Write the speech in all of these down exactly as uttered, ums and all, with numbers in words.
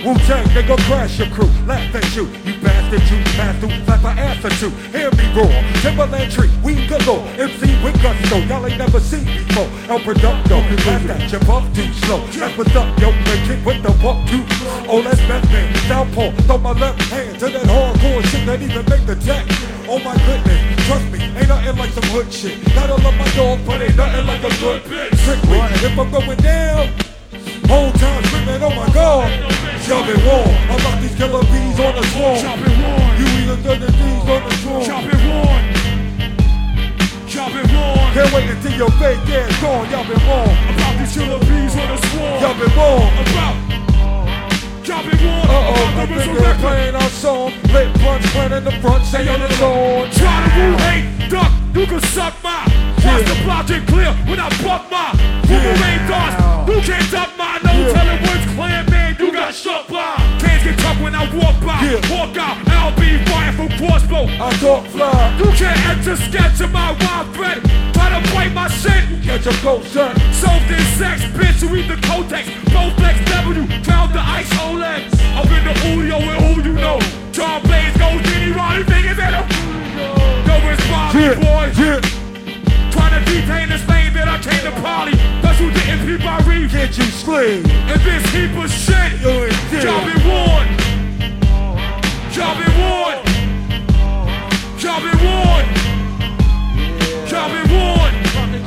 Wu-Tang, they gon' crash your crew. Laugh at you, you bastard, you pass through, slap an ass or two. Hear me roar, Timberland tree, we galore. M C with gusto, y'all ain't never seen before. El Producto, pass that, you puff too slow. That's what's up, yo, the kid with the walk too. Oh, that's Batman, Southpaw, throw my left hand to that hardcore shit that even make the tech. Oh my goodness, trust me, ain't nothing like some hood shit. Gotta love my dog, but ain't nothing like a good bitch. Strictly, if I'm going down, whole time screaming, oh my God. Chop it warm, I got these killer bees on the swarm. Chop it warm, you either done the things on the swarm. Chop it warm, chop it warm. Can't wait until your fake ass gone, y'all been wrong. About these killer bees on the swarm. Y'all been wrong. About chop it warm. Uh-oh, I think they're playing our song. Lit punch, playing in the front, say on its own. Try to rule, hate, duck, you can suck my. Watch yeah. the project clear when I buck my. Boomerang yeah. darts, you can't duck my. No yeah. telling what's clear, man, you got shot by. Can't get tough when I walk by. Yeah. Walk out, I'll be firing from crossbow. I talk fly. You can't enter sketch of my wild threat. Try to bite my shit. You catch a cold son. Soaked in sex, bitch, you eat the Kotex. Bowflex W, found the ice Olex. Up in the audio with who you know. John Blaze goes, Diddy Ronnie, fingers at him. Yo, it's Bobby, yeah. boys. Yeah. Trying to detain this lane that I came to party. That's who didn't peep my reef. Can't you scream? And this heap of shit. Job it one. Job it one. Job it one. Job it one.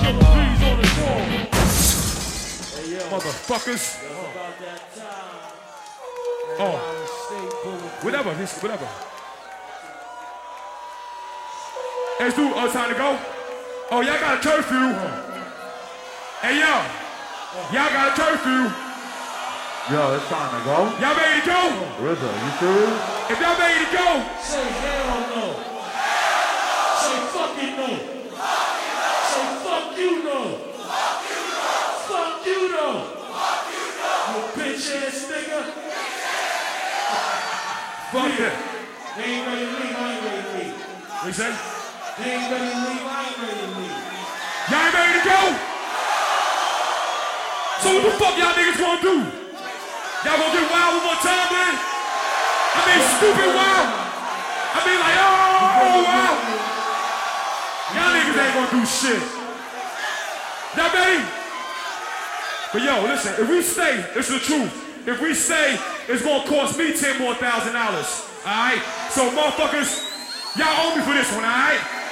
Motherfuckers. Oh. Whatever, this, whatever. Let's do uh, time to go. Oh, y'all got a curfew. Hey, yo. Y'all got a curfew. Yo, it's time to go. Y'all ready to go? R Z A, you serious? If y'all ready to go. Say hell no. Say fucking no. Say fuck you no. Fuck you no. You bitch ass nigga. Fuck it. They ain't ready to leave, I ain't ready to leave. What you say? They ain't ready to leave, I ain't ready to leave. Y'all ain't ready to go? So what the fuck y'all niggas gonna do? Y'all gonna get wild one more time, man? I mean stupid wild. I mean like, oh, wow. Y'all niggas ain't gonna do shit. Y'all ready? But yo, listen, if we stay, it's the truth. If we stay, it's gonna cost me ten more thousand dollars. Alright? So motherfuckers, y'all owe me for this one, alright?